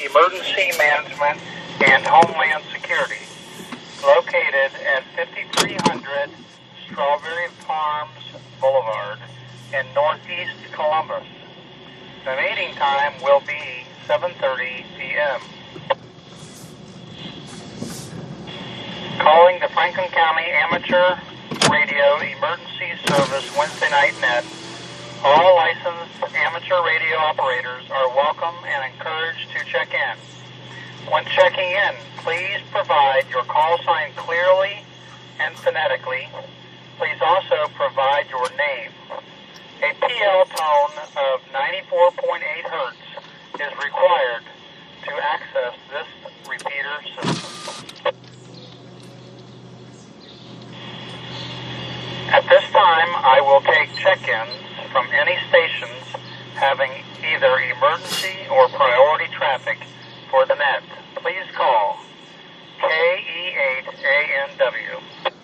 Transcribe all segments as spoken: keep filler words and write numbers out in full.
Emergency Management and Homeland Security, located at fifty-three hundred Strawberry Farms Boulevard in Northeast Columbus. The meeting time will be seven thirty p.m. Calling the Franklin County Amateur Radio Emergency Service Wednesday Night Net. All licensed amateur radio operators are welcome and encouraged to check in. When checking in, please provide your call sign clearly and phonetically. Please also provide your name. A P L tone of ninety-four point eight hertz is required to access this repeater system. At this time, I will take check-ins from any stations having either emergency or priority traffic for the net. Please call K E eight A N W.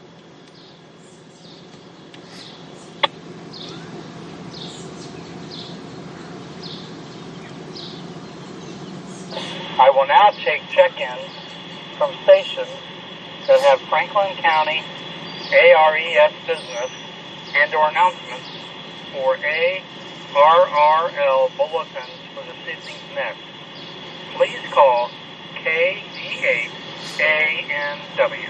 I will now take check-ins from stations that have Franklin County A R E S business and or announcements for A R R L bulletins for this evening's net. Please call K D eight A N W.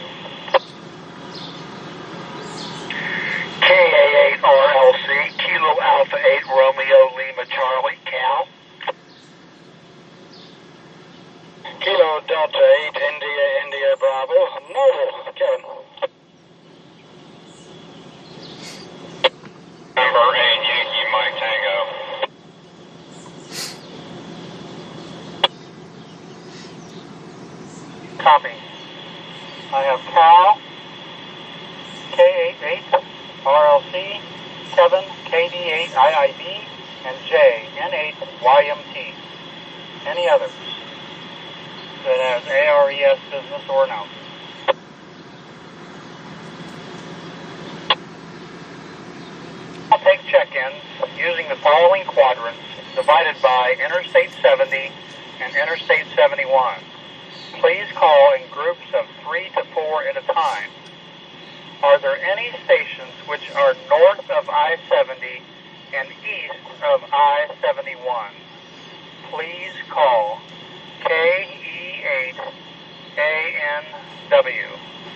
K A eight R L C, Kilo Alpha eight Romeo Lima Charlie, Cal. Kilo Delta eight India India Bravo, Noble, Kevin. Number eight Yankee Mike Tango. Copy. I have Cal, K eighty-eight, R L C, Kevin, K D eight I I B, and J, N eight Y M T. Any others that has A R E S business or announcement? I'll take check-ins using the following quadrants divided by Interstate seventy and Interstate seventy-one. Please call in groups of three to four at a time. Are there any stations which are north of I seventy and east of I seventy-one? Please call K E eight A N W.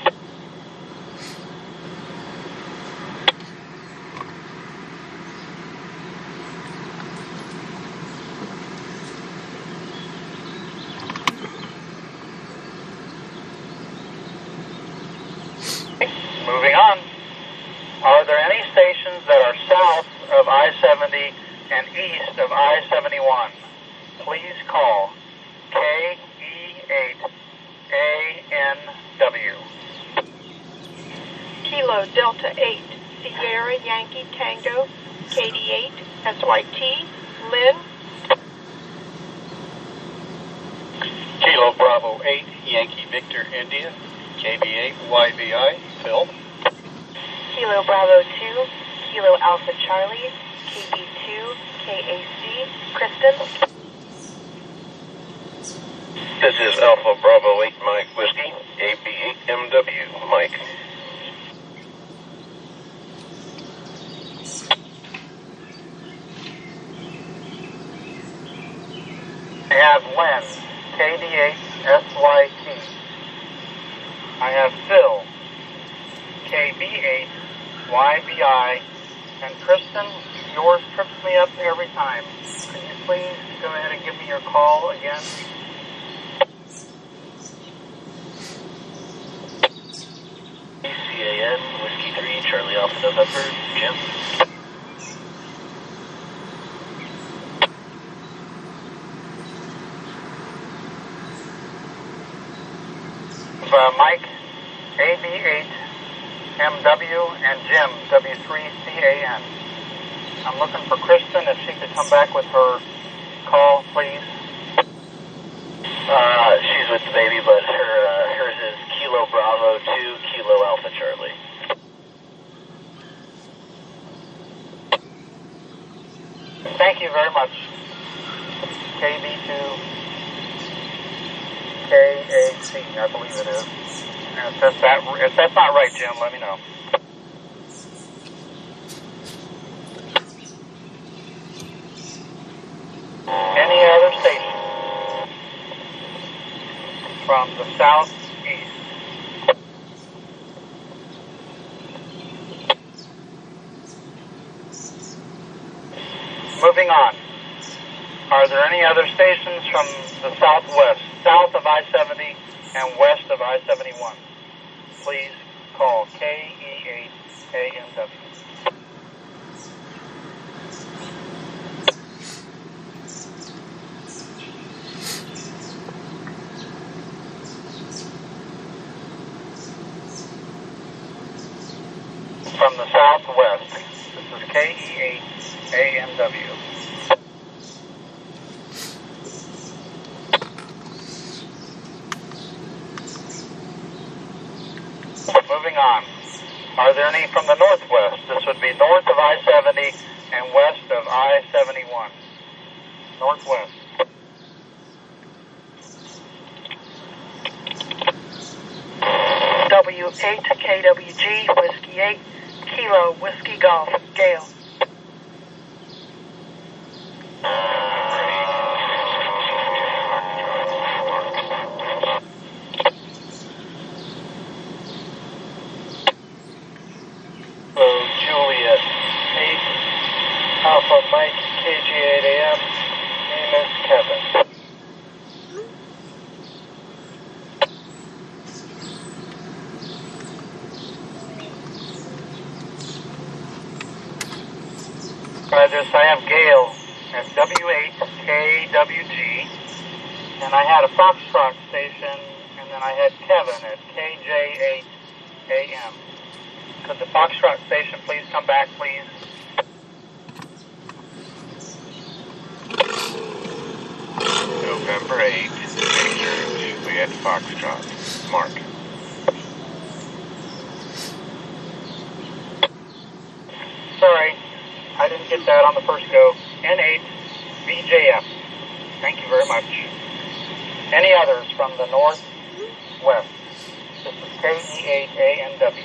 Moving on. Are there any stations that are south of I seventy and east of I seventy-one? Please call K E eight A N W. Kilo Delta eight, Sierra Yankee Tango, K D eight, S Y T, Lynn. Kilo Bravo eight, Yankee Victor India, K B eight Y B I, Phil. Kilo Bravo two, Kilo Alpha Charlie, K B two, K A C, Kristen. This is Alpha Bravo eight Mike Whiskey, A B eight M W, Mike. I have Lynn, K D eight S Y T. I have Phil, K B eight Y B I, and Kristen, yours trips me up every time. Could you please go ahead and give me your call again? C A N, Whiskey three, Charlie Alpha November, Jim. Uh, Mike, A B eight M W, and Jim, W three C A N. I'm looking for Kristen, if she could come back with her call, please. Uh, she's with the baby, but her uh, hers is Kilo Bravo two, Kilo Alpha Charlie. Thank you very much. K B two K A C, I believe it is. And if that's, that, if that's not right, Jim, let me know. Any other station from the southeast? Moving on. Are there any other stations from the southwest, south of I seventy and west of I seventy-one? Please call K E eight A M W. From the southwest, this is K E eight A M W. Moving on. Are there any from the northwest? This would be north of I seventy and west of I seventy-one. Northwest. W eight K W G, Whiskey eight, Kilo, Whiskey Golf, Gale. Juliet eight, Alpha Mike, K G eight A M, name is Kevin. Address, I have Gale at W eight K W G, and I had a Foxtrot station, and then I had Kevin at K J eight A M. Could the Foxtrot station please come back, please? November eighth, Major Juliet Foxtrot. Mark. Sorry, I didn't get that on the first go. N eight V J F. Thank you very much. Any others from the northwest? This is K E eight A N W.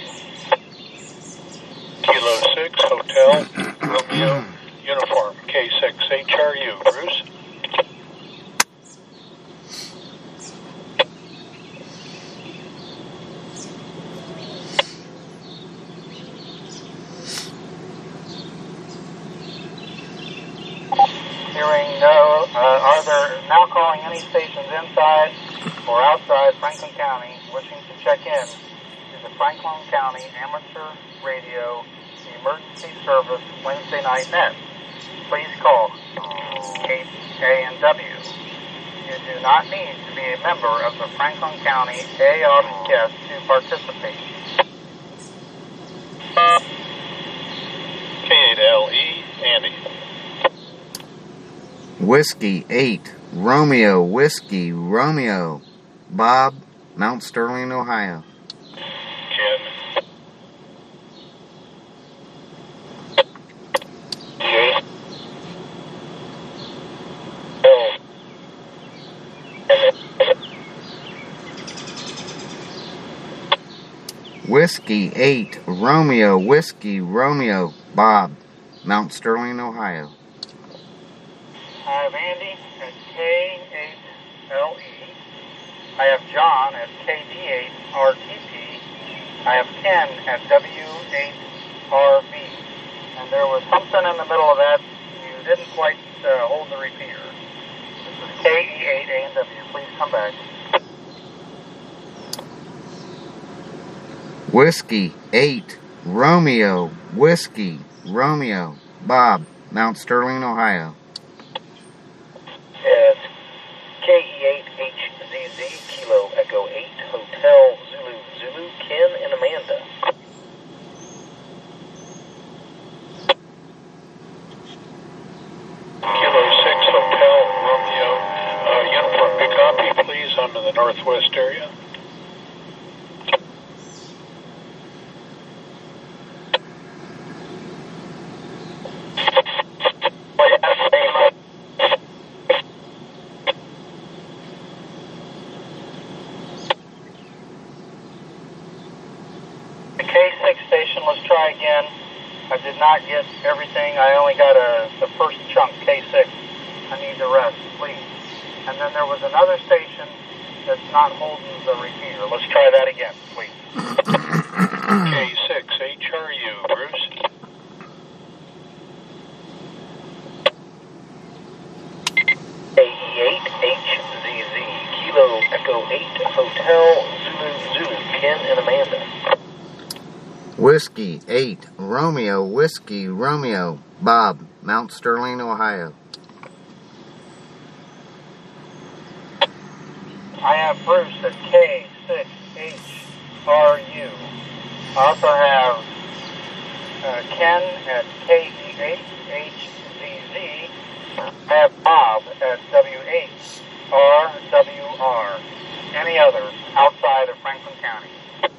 Kilo six, Hotel, Romeo, Uniform, K six H R U, Bruce. Hearing no, uh, are there now calling any stations inside or outside Franklin County wishing to check in to the Franklin County Amateur Radio Emergency Service Wednesday Night Net? Please call eight A M W. You do not need to be a member of the Franklin County A R B S to participate. K eight L E, Andy. Whiskey eight, Romeo, Whiskey, Romeo, Bob, Mount Sterling, Ohio. Ken. Jay. Bill. Whiskey eight, Romeo, Whiskey, Romeo, Bob, Mount Sterling, Ohio. I have Andy at K eight L E. I have John at K D eight R T P. I have Ken at W eight R V. And there was something in the middle of that. You didn't quite uh, hold the repeater. This is K E eight A N W. Please come back. Whiskey eight, Romeo, Whiskey, Romeo, Bob, Mount Sterling, Ohio. It's K E eight H Z Z, Kilo Echo eight, Hotel Zulu Zulu, Ken and Amanda. Kilo six, Hotel, Romeo, uh, Uniform, big copy, please, onto the northwest area. station. Let's try again. I did not get everything. I only got a, the first chunk, K six. I need the rest, please. And then there was another station that's not holding the repeater. Let's try that again, please. K six H R U, Bruce. K E eight H Z Z, Kilo Echo eight, Hotel Zulu Zulu, Ken and Amanda. Whiskey eight, Romeo, Whiskey, Romeo, Bob, Mount Sterling, Ohio. I have Bruce at K six H R U. I also have uh, Ken at K E eight H Z Z. I have Bob at W eight R W R. Any others outside of Franklin County?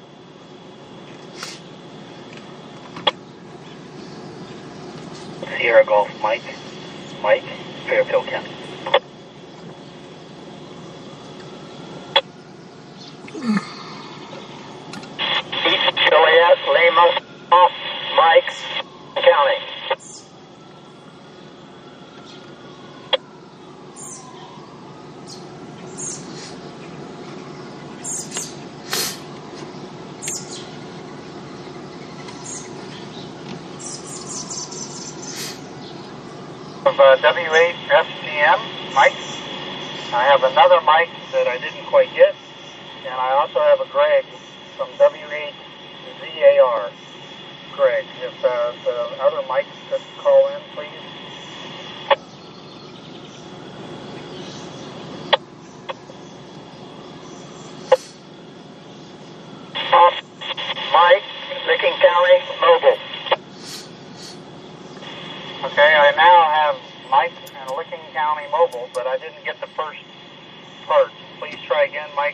Sierra Golf Mike, Mike, Fairfield County. Juliet, Lima, Mike, County. Of uh, W eight F C M, Mike. I have another Mike that I didn't quite get, and I also have a Greg from W eight Z A R. Greg, if uh, the other Mike could call in, please. Mike, Licking County, Mobile. Okay, I now have Mike and Licking County Mobile, but I didn't get the first part. Please try again, Mike.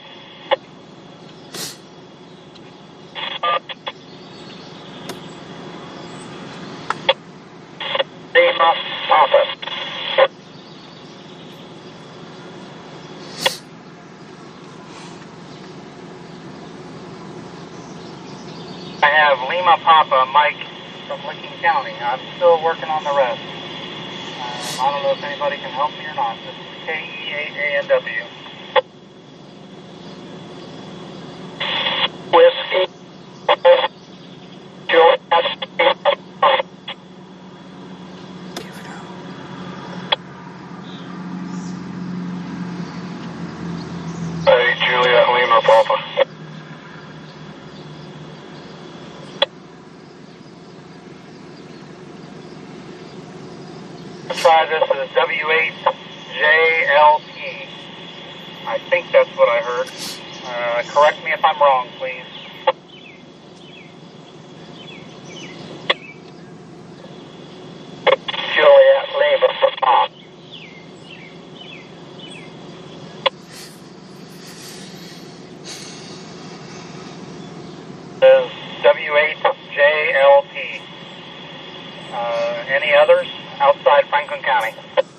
Lima, Papa. I have Lima Papa, Mike from Licking County. I'm still working on the rest. Um, I don't know if anybody can help me or not. This is K E eight A N W. Whiskey. Juliet. Hey, Juliet, Lima, Papa. Try this as W eight J L P. I think that's what I heard. Uh, correct me if I'm wrong, please. Juliet, Lima, Papa. Is W eight J L P. Uh, any others outside Franklin County?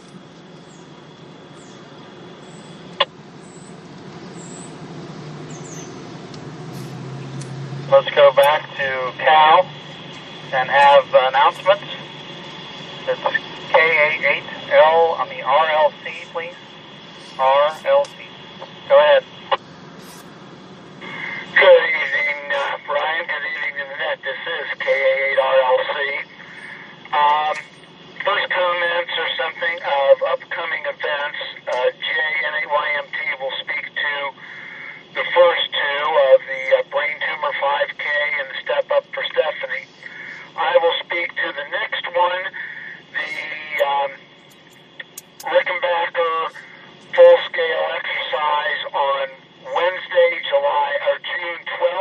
Let's go back to Cal and have announcements. It's K A eight L, I mean R L C, please. R L C. Go ahead. Good evening, uh, Brian. Good evening, Annette. This is K A eight R L C. Um, first comments or something of upcoming events. Uh, J N A Y M T will speak to the first two of the uh, Brain Tumor five K and the Step Up for Stephanie. I will speak to the next one, the um, Rickenbacker full-scale exercise on Wednesday, July or June twelfth.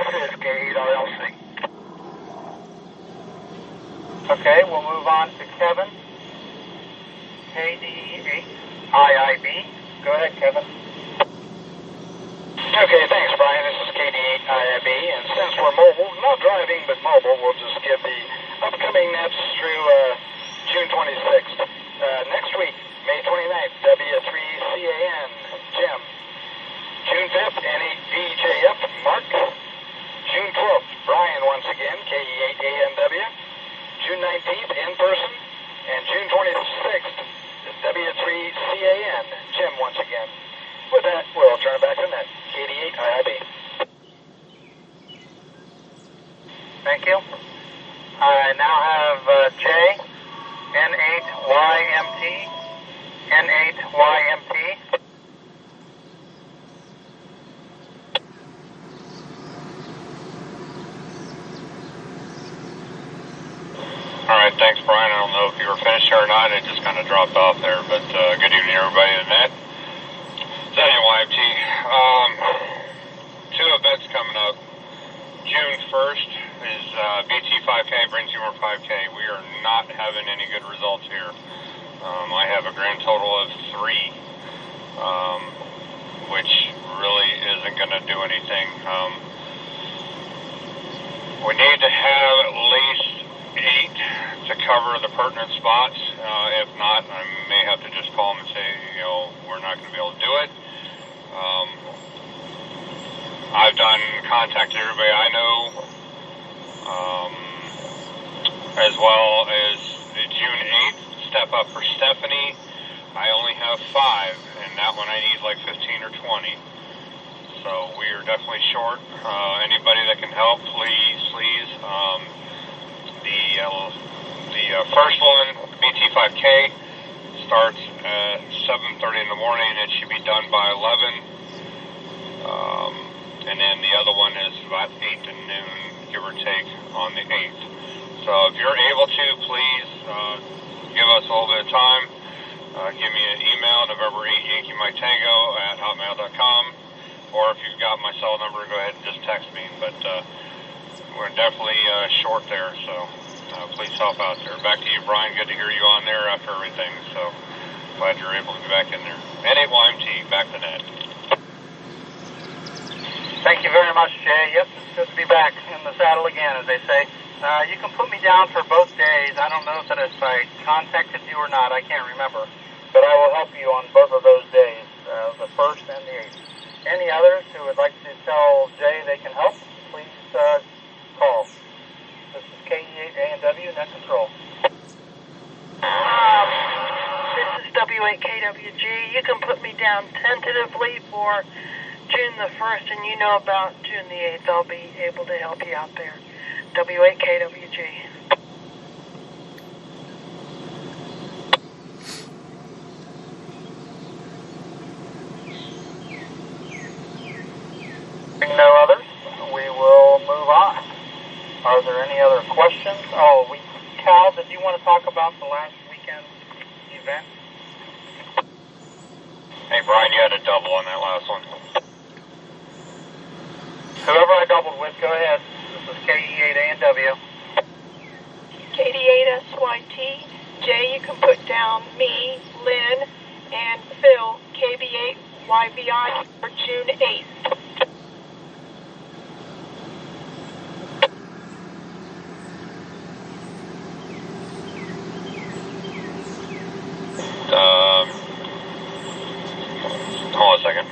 this is K eight R L C. Okay, we'll move on to Kevin. K D eight I I B. Go ahead, Kevin. Okay, thanks, Brian. This is K D eight I I B, and since we're mobile, not driving, but mobile, we'll just give the upcoming nets through uh, June twenty-sixth. Uh, next week, May twenty-ninth, W three C A N, Jim. June fifth, N eight D J F, Mark. June twelfth, Brian once again, K E eight A N W. June nineteenth, in person. And June twenty-sixth, W three C A N, Jim once again. With that, we'll turn it back to net, K D eight I I B. Thank you. I now have uh, J, N eight Y M T, N eight Y M T. All right, thanks, Brian. I don't know if you were finished here or not. It just kind of dropped off there, but uh, good evening, everybody in the net. It's N eight Y M T. Um, two events coming up. June first is uh, B T five K, Brain Tumor five K. We are not having any good results here. Um, I have a grand total of three, um, which really isn't going to do anything. Um, we need to have at least eight to cover the pertinent spots. Uh, if not, I may have to just call them and say, you know, we're not going to be able to do it. Um, I've done contacted everybody I know, um, as well as the June eighth step up for Stephanie. I only have five, and that one I need like fifteen or twenty. So we are definitely short. Uh, anybody that can help, please, please. Um, the uh, the uh, first one, B T five K, starts at seven thirty in the morning, and it should be done by eleven. Um, and then the other one is about eight to noon, give or take, on the eighth. So if you're able to, please uh, give us a little bit of time. Uh, give me an email, November eighth, Yankee Mike Tango at hotmail dot com. Or if you've got my cell number, go ahead and just text me. But uh, we're definitely uh, short there, so uh, please help out there. Back to you, Brian. Good to hear you on there after everything. So glad you're able to be back in there. N eight Y M T, back to net. Thank you very much, Jay. Yes, it's good to be back in the saddle again, as they say. Uh, you can put me down for both days. I don't know that if I contacted you or not. I can't remember. But I will help you on both of those days, uh, the first and the eighth. Any others who would like to tell Jay they can help, please uh, call. This is K E eight A N W, Net Control. Um, this is W eight K W G. You can put me down tentatively for June the first, and you know about June the eighth. I'll be able to help you out there. W eight K W G. No others. We will move on. Are there any other questions? Oh, we, Cal, did you want to talk about the last weekend event? Hey, Brian, you had a double on that last one. Whoever I doubled with, go ahead. This is K E eight A N W. K D eight S Y T. Jay, you can put down me, Lynn, and Phil, K B eight Y V I for June eighth. Um, hold on a second.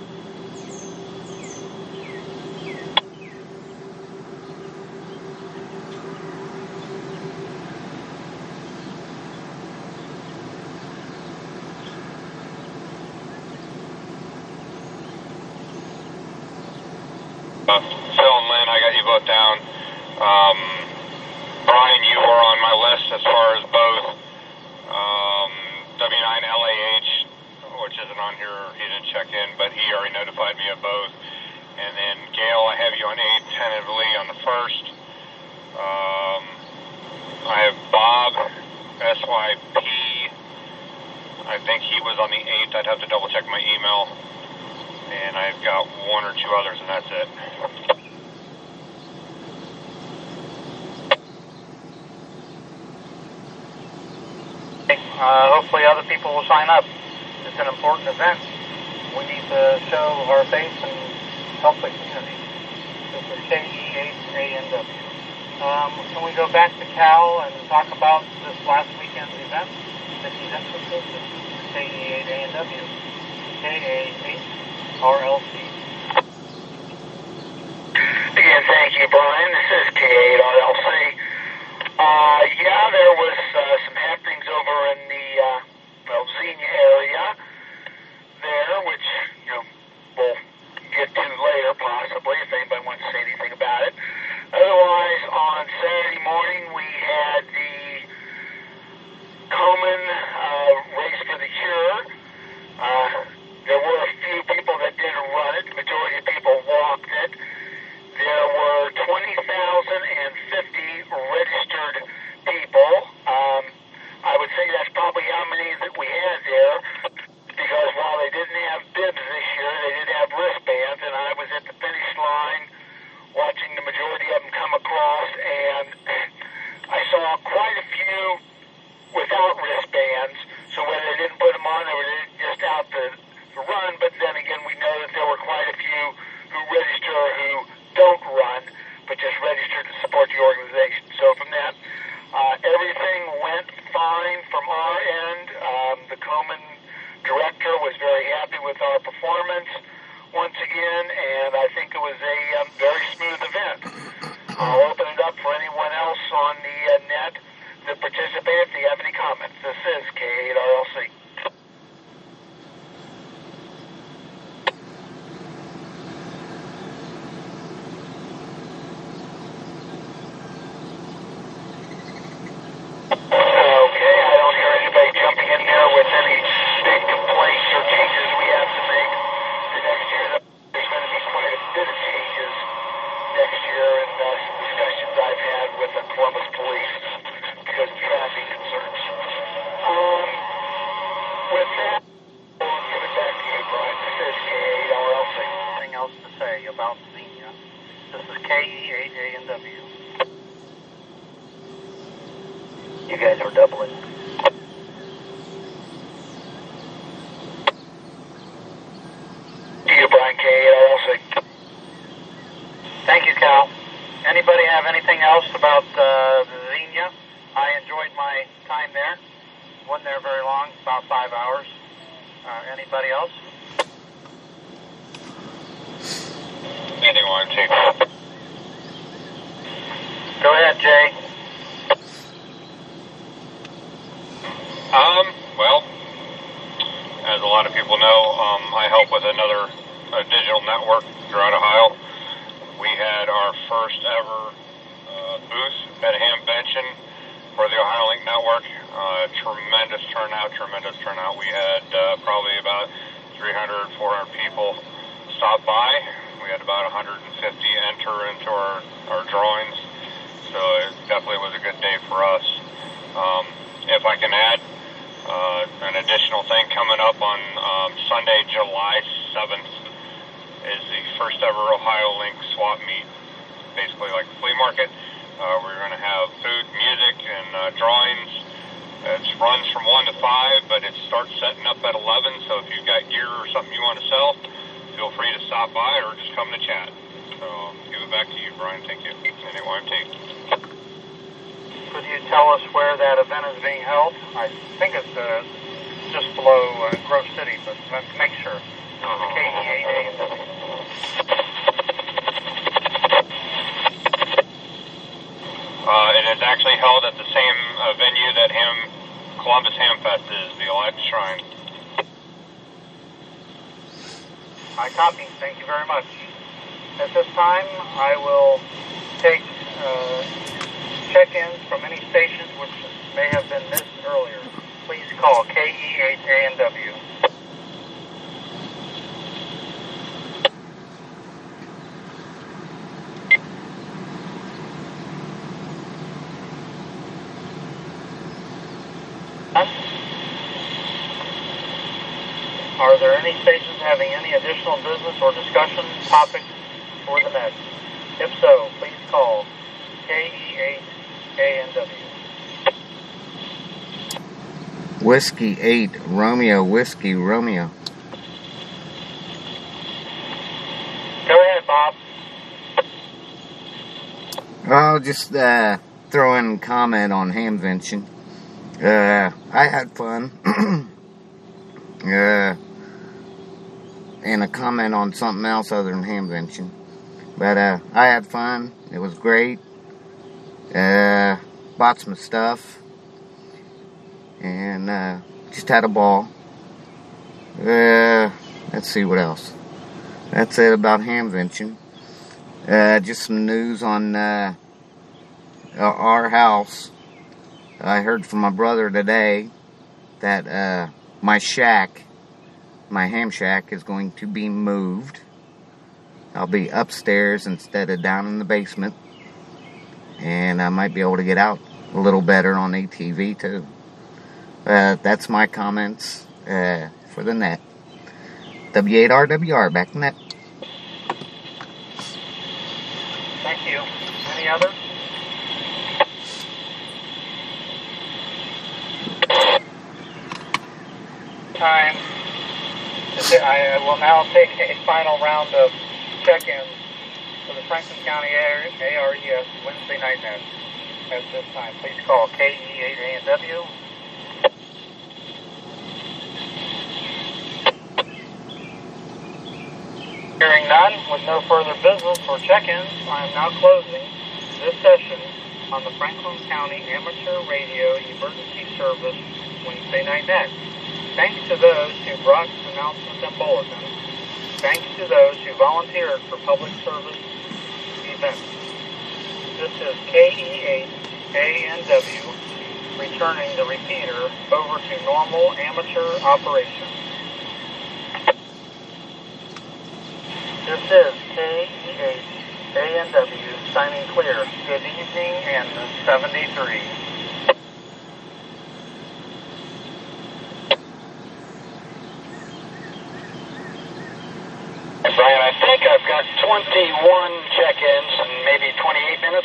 Uh, Phil and Lynn, I got you both down. Um, Brian, you were on my list as far as both. Um, W nine L A H, which isn't on here, he didn't check in, but he already notified me of both. And then Gail, I have you on eight tentatively on the first. Um, I have Bob, S Y P, I think he was on the eighth. I'd have to double check my email. And I've got one or two others, and that's it. Uh, hopefully other people will sign up. It's an important event. We need to show our face and help the community. This is K E eight A N W. Um, can we go back to Cal and talk about this last weekend's event? Mickey's Emphasis. This is K E eight A N W. K A eight R L C. Again, thank you, Brian. This is K A eight R L C. Uh, yeah, there was uh, some happenings over in the uh, well, Xenia area there, which, you know, we'll get to later, possibly, if anybody wants to say anything about it. Otherwise, on Saturday morning, we had the Komen uh, Race for the Cure. Uh, there were a few people that didn't run it. The majority of people walked it. There were twenty thousand fifty registered people. Um, I would say that's probably how many that we had there, because while they didn't have bibs this year, they did have wristbands, and I was at the finish line watching the majority of them come across, and I saw quite a few without wristbands, so whether they didn't put them on or they were just out to, to run, but then again, we know that there were quite a few who register who don't run, but just register to support the organization. So from that, uh, everything went fine from our end. Um, the Komen director was very happy with our performance once again, and I think it was a um, very smooth event. I'll open it up for anyone else on the uh, net to participate if they have any comments. This is K eight R L C. You guys are doubling. You, Brian, K eight R L C. Thank you, Cal. Anybody have anything else about uh, Xenia? I enjoyed my time there. Wasn't there very long, about five hours. Uh, anybody else? Anyone, Chief? Go ahead, Jay. Um, well, as a lot of people know, um, I help with another uh, digital network throughout Ohio. We had our first ever uh, booth at Hamvention for the Ohio Link Network. Uh, tremendous turnout, tremendous turnout. We had uh, probably about three hundred, four hundred people stop by. We had about one hundred fifty enter into our, our drawings, so it definitely was a good day for us. Um, if I can add, Uh, an additional thing coming up on um, Sunday, July seventh, is the first ever Ohio Link swap meet, basically like a flea market. Uh, we're going to have food, music, and uh, drawings. It runs from one to five, but it starts setting up at eleven, so if you've got gear or something you want to sell, feel free to stop by or just come to chat. So I'll give it back to you, Brian. Thank you. N A Y M T. Could you tell us where that event is being held? I think it's uh, just below uh, Grove City, but let's make sure. K E eight A N W. Uh, it is actually held at the same uh, venue that Ham, Columbus Hamfest is, the Elijah Shrine. I copy. Thank you very much. At this time, I will take uh, check-ins from any stations which may have been missed earlier. Please call K E eight A N W. Are there any stations having any additional business or discussion topics for the net? If so, please call K E eight A N W. Whiskey eight, Romeo, Whiskey, Romeo. Go ahead, Bob. I'll just uh, throw in a comment on Hamvention. Uh, I had fun. uh, and a comment on something else other than Hamvention. But uh, I had fun. It was great. Uh, bought some stuff. And uh, just had a ball. Uh, let's see what else. That's it about Hamvention. Uh, just some news on uh, our house. I heard from my brother today that uh, my shack, my ham shack, is going to be moved. I'll be upstairs instead of down in the basement. And I might be able to get out a little better on A T V too. Uh, that's my comments uh, for the net. W eight R W R, back in net. Thank you. Any others? Time. I will now take a final round of check-ins for the Franklin County A R E S Wednesday night net. At this time, please call K E eight A and W. Hearing none, with no further business or check-ins, I am now closing this session on the Franklin County Amateur Radio Emergency Service Wednesday Night Net. Thanks to those who brought announcements and bulletins. Thanks to those who volunteered for public service events. This is K E eight A N W returning the repeater over to normal amateur operation. This is K E eight A N W signing clear. Good evening and seventy-three. Brian, I think I've got twenty-one check-ins in maybe twenty-eight minutes.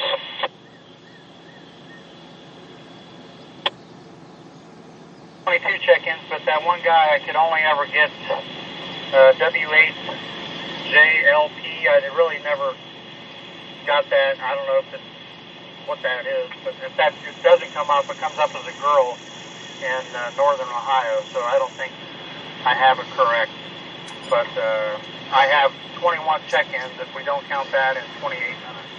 twenty-two check-ins, but that one guy I could only ever get uh, W eight J L P. I really never got that. I don't know if it's what that is, but if that it doesn't come up, it comes up as a girl in uh, northern Ohio, so I don't think I have it correct. But uh, I have twenty-one check-ins if we don't count that in twenty-eight minutes.